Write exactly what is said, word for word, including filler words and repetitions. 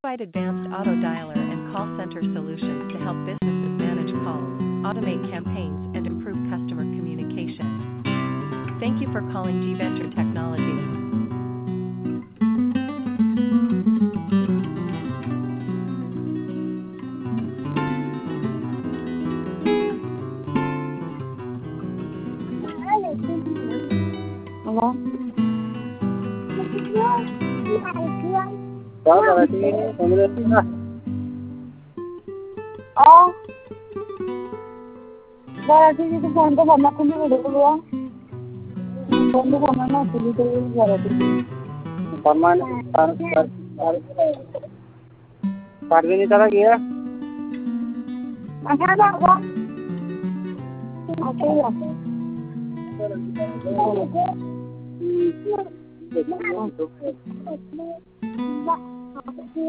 provide advanced auto dialer and call center solutions to help businesses manage calls, automate campaigns, and improve customer communication. Thank you for calling G-Venture Technologies. Hello? Có là cái con lên tí nữa. Oh, Bharati ji को phone तो करना खुली video को phone तो करना ना खुली तो Bharati जी सामान सार सार सार भी नहीं चला गया। अच्छा बाबा अच्छा